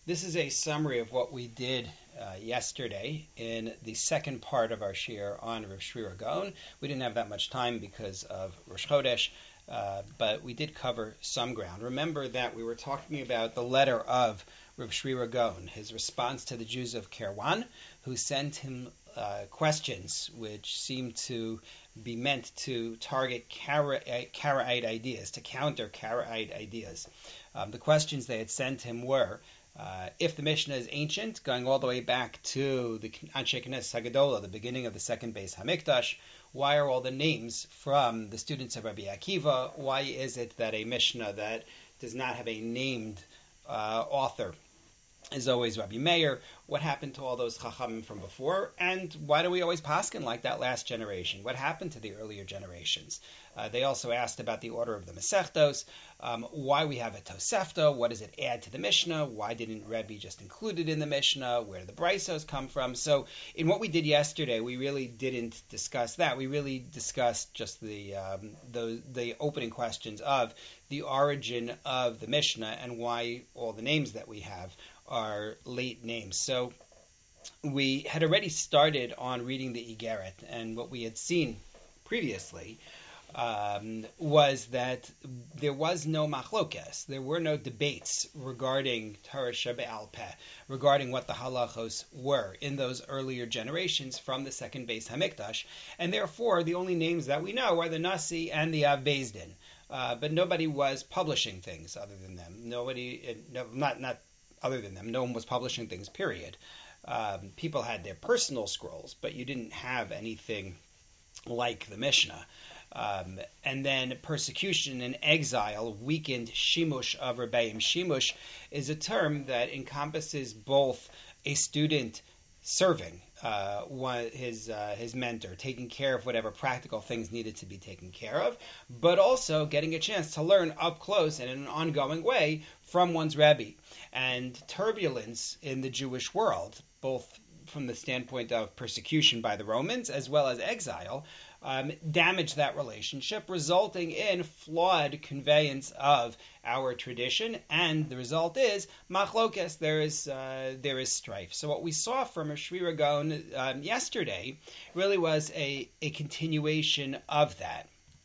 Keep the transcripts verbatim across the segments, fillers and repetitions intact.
This is a summary of what we did uh, yesterday in the second part of our shir on Rav Shri Gaon. We didn't have that much time because of Rosh Chodesh, uh, but we did cover some ground. Remember that we were talking about the letter of Rav Shri Gaon, his response to the Jews of Kairouan, who sent him uh, questions which seemed to be meant to target Karaite ideas, to counter Karaite ideas. Um, the questions they had sent him were, Uh, if the Mishnah is ancient, going all the way back to the Anshe Knesset Hagadola, the beginning of the second Beis Hamikdash, why are all the names from the students of Rabbi Akiva? Why is it that a Mishnah that does not have a named uh, author is always Rabbi Meir? What happened to all those Chachamim from before? And why do we always paskin like that last generation? What happened to the earlier generations? Uh, they also asked about the order of the Masechtos, um, why we have a Tosefta, what does it add to the Mishnah? Why didn't Rebbe just include it in the Mishnah? Where do the Brisos come from? So in what we did yesterday, we really didn't discuss that. We really discussed just the, um, the, the opening questions of the origin of the Mishnah and why all the names that we have are late names. So we had already started on reading the Igeret, and what we had seen previously um, was that there was no machlokes, there were no debates regarding Torah Shebe'al Peh, regarding what the halachos were in those earlier generations from the second Beis Hamikdash, and therefore the only names that we know are the Nasi and the Av Beis Din. Uh, but nobody was publishing things other than them. Nobody, no, not not other than them. No one was publishing things, period. Um, people had their personal scrolls, but you didn't have anything like the Mishnah. Um, and then persecution and exile weakened shimush of Rebbeim. Shimush is a term that encompasses both a student serving uh, one, his uh, his mentor, taking care of whatever practical things needed to be taken care of, but also getting a chance to learn up close and in an ongoing way from one's Rebbe. And turbulence in the Jewish world, both from the standpoint of persecution by the Romans as well as exile, um, damaged that relationship, resulting in flawed conveyance of our tradition, and the result is machlokes. There is uh, there is strife. So what we saw from Shri Gaon um, yesterday really was a, a continuation of that.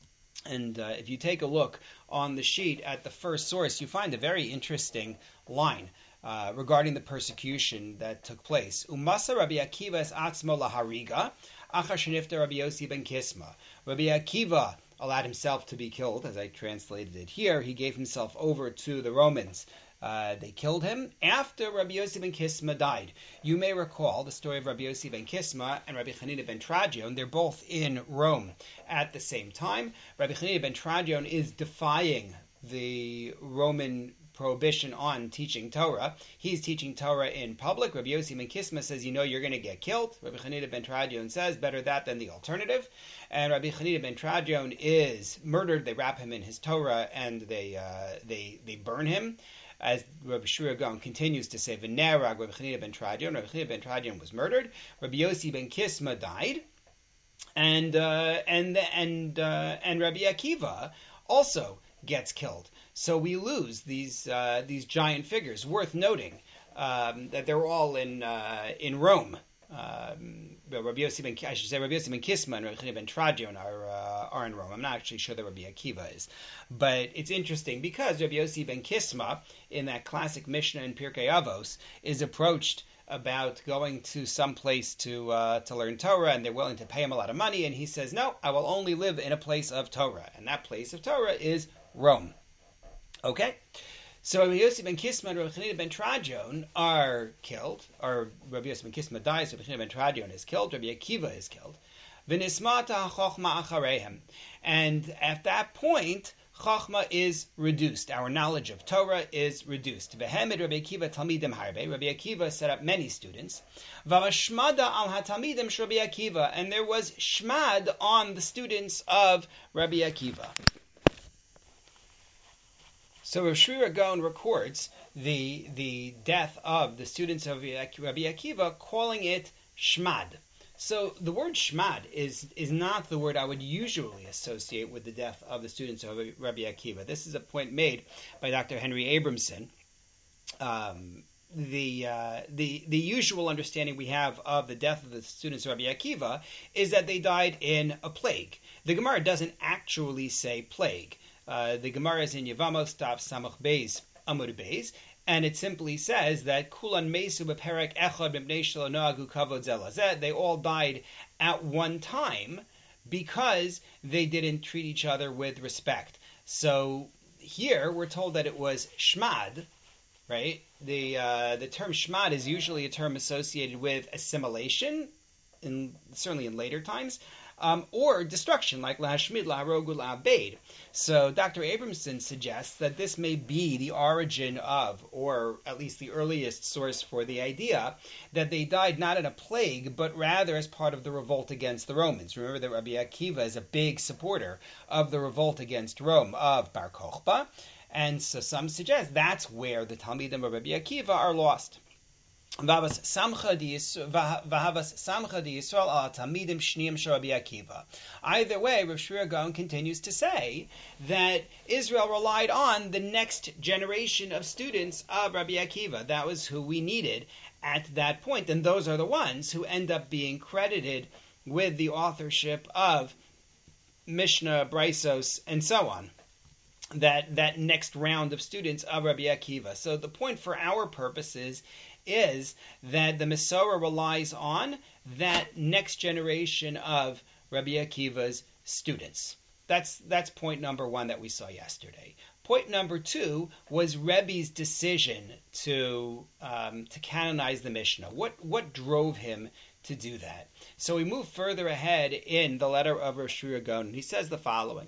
And uh, if you take a look on the sheet at the first source, you find a very interesting line uh, regarding the persecution that took place. Umasa Rabbi Akiva es atzmo lahariga, achar shenifta Rabbi Yossi ben Kisma. Rabbi Akiva allowed himself to be killed, as I translated it here. He gave himself over to the Romans. Uh, they killed him after Rabbi Yossi ben Kisma died. You may recall the story of Rabbi Yossi ben Kisma and Rabbi Chanina ben Trajan. They're both in Rome at the same time. Rabbi Chanina ben Trajan is defying the Roman prohibition on teaching Torah. He's teaching Torah in public. Rabbi Yossi ben Kisma says, you know, you're going to get killed. Rabbi Chanina ben Trajan says, better that than the alternative. And Rabbi Chanina ben Trajan is murdered. They wrap him in his Torah and they uh, they they burn him. As Rabbi Shri Gaon continues to say, V'nerag Rabbi Chanina ben Trajan. Rabbi Chanina ben Trajan was murdered. Rabbi Yossi ben Kisma died, and uh, and and uh, and Rabbi Akiva also gets killed. So we lose these uh, these giant figures. Worth noting um, that they're all in uh, in Rome. Um, Rabbi Yossi ben I should say Rabbi Yossi ben Kisma and Rabbi Chanina ben Trajan are uh, are in Rome. I'm not actually sure that Rabbi Akiva is, but it's interesting because Rabbi Yossi ben Kisma in that classic Mishnah in Pirkei Avos is approached about going to some place to uh, to learn Torah, and they're willing to pay him a lot of money, and he says, no, I will only live in a place of Torah, and that place of Torah is Rome. Okay? So Rabbi Yossi ben Kisma and Rabbi Chanina ben Trajan are killed, or Rabbi Yossi ben Kisma dies, Rabbi Chanina ben Trajan is killed, Rabbi Akiva is killed. V'nismata chochma achareihem. And at that point, Chachma is reduced. Our knowledge of Torah is reduced. V'hemed Rabbi Akiva talmidim harbe. Rabbi Akiva set up many students. V'vashmada al hatalmidim shel Rabbi Akiva. And there was shmad on the students of Rabbi Akiva. So Rav Shri Gaon records the the death of the students of Rabbi Akiva, calling it shmad. So the word shmad is is not the word I would usually associate with the death of the students of Rabbi Akiva. This is a point made by Doctor Henry Abramson. Um, the uh, the the usual understanding we have of the death of the students of Rabbi Akiva is that they died in a plague. The Gemara doesn't actually say plague. Uh, the Gemara is in Yevamos Daf Samach Beis Amud Beis, and it simply says that Kulan Mesu Beperek Echad Mibnei Shelo Noagu Kavod Zel Lazeh. They all died at one time because they didn't treat each other with respect. So here we're told that it was shmad, right? The uh, the term shmad is usually a term associated with assimilation, in, certainly in later times, um, or destruction, like lahashmid, laharogu, lahabed. So Doctor Abramson suggests that this may be the origin of, or at least the earliest source for the idea, that they died not in a plague, but rather as part of the revolt against the Romans. Remember that Rabbi Akiva is a big supporter of the revolt against Rome, of Bar Kokhba, and so some suggest that's where the Talmidim of Rabbi Akiva are lost. V'havas samcha di Yisrael al Talmidim shniyim shel Rabbi Akiva. Either way, Rav Shri Gaon continues to say that Israel relied on the next generation of students of Rabbi Akiva. That was who we needed at that point, and those are the ones who end up being credited with the authorship of Mishnah, Braisos, and so on. That that next round of students of Rabbi Akiva. So the point for our purposes is that the Masorah relies on that next generation of Rabbi Akiva's students. That's that's point number one that we saw yesterday. Point number two was Rebbe's decision to um, to canonize the Mishnah. What what drove him to do that? So we move further ahead in the letter of Rosh Hashanah. He says the following.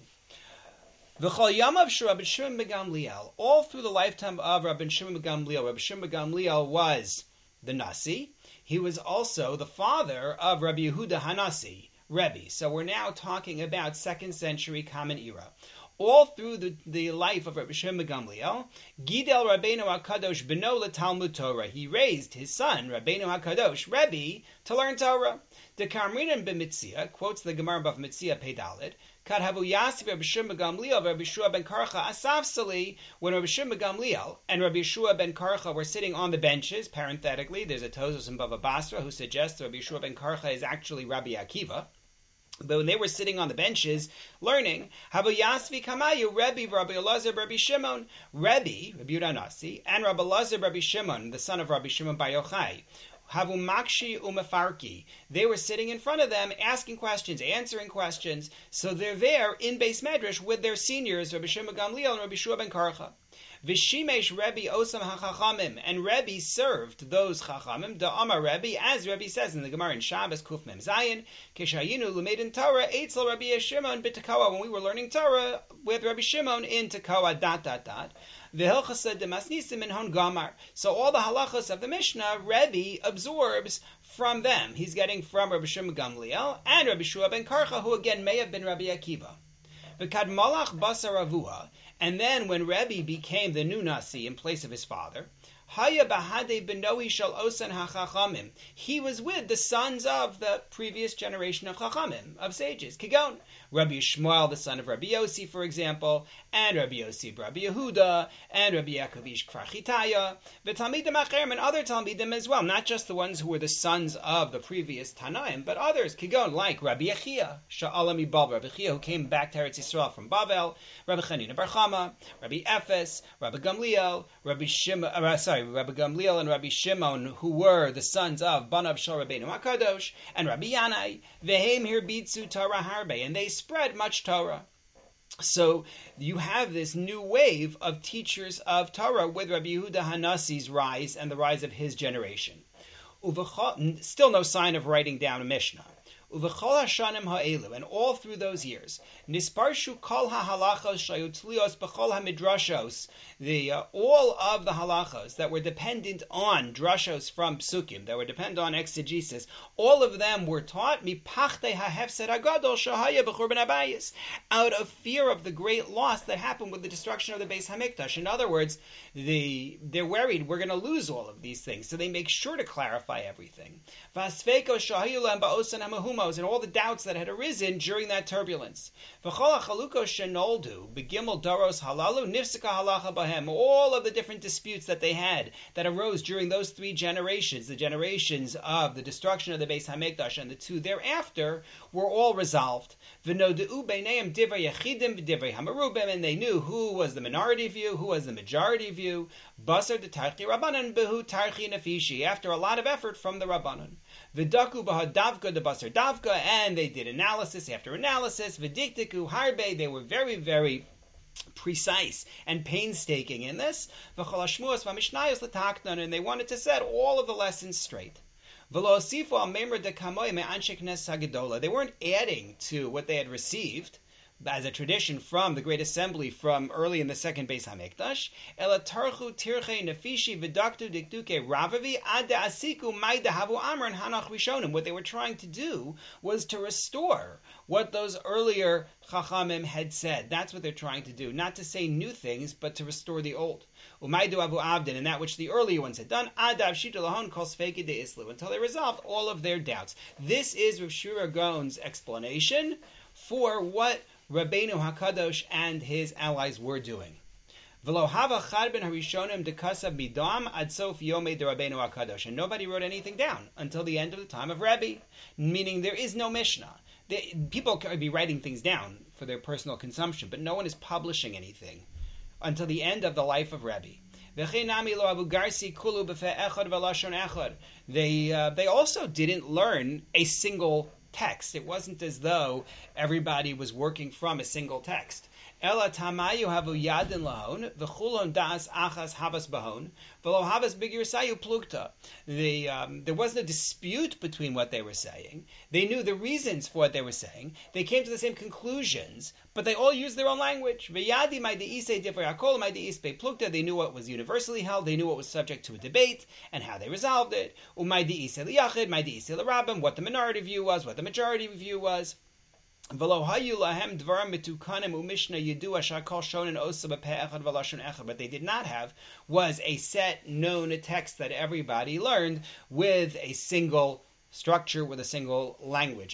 V'chol yamav shel Rabbi Shimon ben Gamliel, all through the lifetime of Rabbi Shimon ben Gamliel, Rabbi Shimon ben Gamliel was the Nasi. He was also the father of Rabbi Yehuda Hanasi, Rebbe. So we're now talking about second century Common Era. All through the, the life of Rabbi Shimon ben Gamliel, Gidel Rabbeinu HaKadosh beno leTalmud Torah. He raised his son, Rabbeinu HaKadosh, Rebbe, to learn Torah. The Kamrinan b'Mitzia quotes the Gemara of Mitzia Pedalit. Kad havu Yasif Rabbi Shimon ben Gamliel, Rabbi Yeshua ben Karcha asafsali. When Rabbi Shimon ben Gamliel and Rabbi Yeshua ben Karcha were sitting on the benches, parenthetically, there's a Tosos in Bava Basra who suggests Rabbi Yeshua ben Karcha is actually Rabbi Akiva. But when they were sitting on the benches learning, Havu Yasvi Kamayu, Rebbe, Rabbi Elazar, Rabbi Shimon, Rebbe, Rabbi Yehuda Nasi, and Rabbi Elazar, Rabbi Shimon, the son of Rabbi Shimon Bar Yochai. Havu Makshi Umefarki. They were sitting in front of them, asking questions, answering questions. So they're there in Beis Medrash with their seniors, Rabbi Shimon Gamliel and Rabbi Shua ben Karcha. Vishimesh Rebbe Osam HaChachamim, and Rebbe served those Chachamim, the Amar Rebbe, as Rebbe says in the Gemara in Shabbos Kuf Mem Zayin, Keshayinu Lumedin Torah, Eitzel Rabbi Shimon b'Tekoa, when we were learning Torah with Rabbi Shimon in Tekoa, dot, dot, dot. So all the halachos of the Mishnah, Rebbe absorbs from them. He's getting from Rabbi Shimon Gamliel and Rabbi Shua ben Karcha, who again may have been Rabbi Akiva. V'kad malach basar avua, and then when Rebbe became the new Nasi in place of his father, Haya bahade benoi shel osan hachachamim. He was with the sons of the previous generation of chachamim, of sages. Kigon, Rabbi Shmuel, the son of Rabbi Yossi, for example, and Rabbi Yossi, Rabbi Yehuda, and Rabbi Yaakov Ish Krachitaya, the Talmidim Acherim, and other Talmidim as well, not just the ones who were the sons of the previous Tanaim, but others, Kigon, like Rabbi Yechia, Sha'alami Bab, Rabbi Yechia, who came back to Eretz Yisrael from Bavel, Rabbi Chanina Bar Chama, Rabbi Ephes, Rabbi Gamliel, Rabbi Shimon, uh, sorry, Rabbi Gamliel and Rabbi Shimon, who were the sons of Banav Shel Rabbeinu HaKadosh, and Rabbi Yanai, Vehem Hirbitzu Torah Harbe, and they spread much Torah. So you have this new wave of teachers of Torah with Rabbi Yehuda Hanasi's rise and the rise of his generation. Still no sign of writing down a Mishnah. Uvechol hashanim ha'elu, and all through those years, nisparshu kol ha'halachos shayutlios b'chol ha'midrashos, the uh, all of the halachos that were dependent on drashos from psukim, that were dependent on exegesis, all of them were taught mipachtei ha'hefsed hagadol shahaya b'churban habayis, out of fear of the great loss that happened with the destruction of the Beis Hamikdash. In other words, the they're worried we're going to lose all of these things, so they make sure to clarify everything. Vasfeko shahayu lem ba'osan hamahum me'umos, and all the doubts that had arisen during that turbulence. V'chol ha'chaluko shenoldu b'gimel daros halalu nifsika halacha bahem. All of the different disputes that they had that arose during those three generations, the generations of the destruction of the Beis Hamikdash and the two thereafter, were all resolved. V'nodu beineim divrei yechidim v'divrei hamarubim, and they knew who was the minority view, who was the majority view. Basar de tarchi rabbanan behu tarchi nafishi. After a lot of effort from the rabbanan, v'daku b'hadavka de basar davka, and they did analysis after analysis. V'diktiku harbe, they were very, very precise and painstaking in this. V'chol hashmuos v'mishnayos l'taknan, and they wanted to set all of the lessons straight. They weren't adding to what they had received as a tradition from the Great Assembly from early in the second Beis Hamikdash. What they were trying to do was to restore what those earlier Chachamim had said. That's what they're trying to do. Not to say new things, but to restore the old. Umaydu Abu Abdin, and that which the earlier ones had done, Adav Shita Lahon Kol Sfeiki De Islu, until they resolved all of their doubts. This is Rav Shira Gaon's explanation for what Rabbeinu HaKadosh and his allies were doing. V'lo hava chad ben harishonim dekasav midam ad sof yomei de Rabbeinu HaKadosh, and nobody wrote anything down until the end of the time of Rabbi, meaning there is no Mishnah. They, people could be writing things down for their personal consumption, but no one is publishing anything until the end of the life of Rabbi. They uh, they also didn't learn a single text. It wasn't as though everybody was working from a single text. Ela tamayu havu yadin lahon v'chulon das achas havas bahon v'lo havas bigirsayu plukta. The um, there wasn't a dispute between what they were saying. They knew the reasons for what they were saying. They came to the same conclusions, but they all used their own language. V'yadi my deisei divrei hakol my deisei plukta. They knew what was universally held. They knew what was subject to a debate and how they resolved it. Umay deisei liyachid, my deisei l'rabim. What the minority view was, what the majority view was. But they did not have was a set known text that everybody learned with a single structure, with a single language.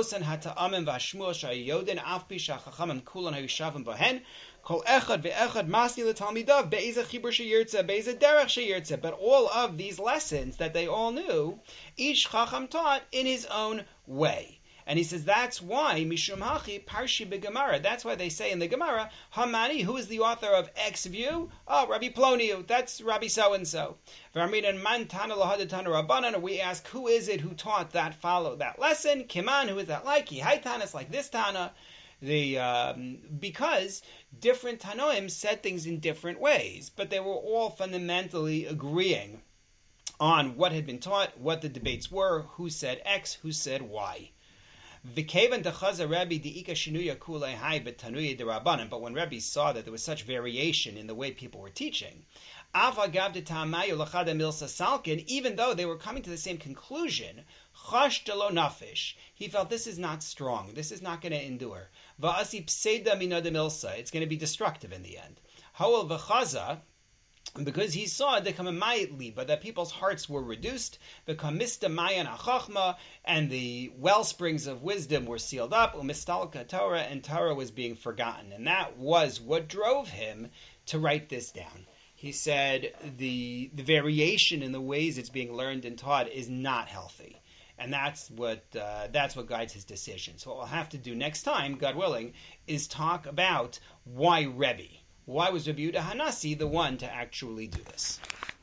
But all of these lessons that they all knew, each chacham taught in his own way. And he says that's why Mishum Hachi Parshi B'Gemara. That's why they say in the Gemara, Hamani, who is the author of X view? Oh, Rabbi Ploniu. That's Rabbi so and so. V'Arminan Man Tana Lahadetana Rabbanan. We ask, who is it who taught that follow that lesson? Kiman, who is that like? Yihai Tana, it's like this Tana. The um, because different Tanoim said things in different ways, but they were all fundamentally agreeing on what had been taught, what the debates were, who said X, who said Y. But when Rabbi saw that there was such variation in the way people were teaching, even though they were coming to the same conclusion, he felt this is not strong, this is not going to endure. It's going to be destructive in the end. Because he saw the but that people's hearts were reduced, the kamista mayan achachma, and the well springs of wisdom were sealed up, umistalka Torah, and Torah was being forgotten. And that was what drove him to write this down. He said the the variation in the ways it's being learned and taught is not healthy. And that's what uh, that's what guides his decision. So what we'll have to do next time, God willing, is talk about why Rebbe. Why was Rabbi Yehuda Hanassi the one to actually do this?